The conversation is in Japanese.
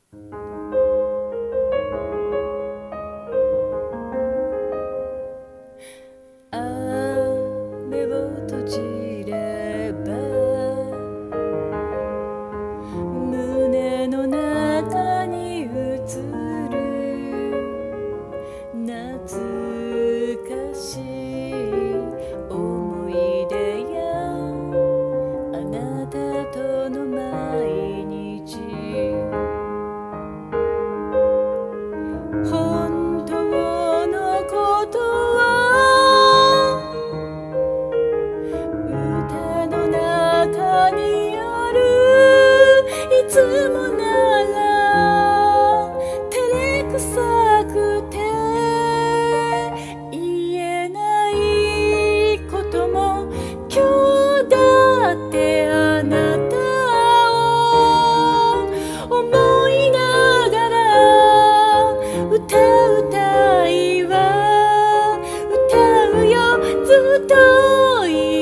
目を閉じれば胸の中に映る懐かしい思い出やあなたとの毎日、本当のことは歌の中にある。いつもなら照れくさくて言えないことも、今日だってあなたを思いながら歌うたいわ、歌うよずっと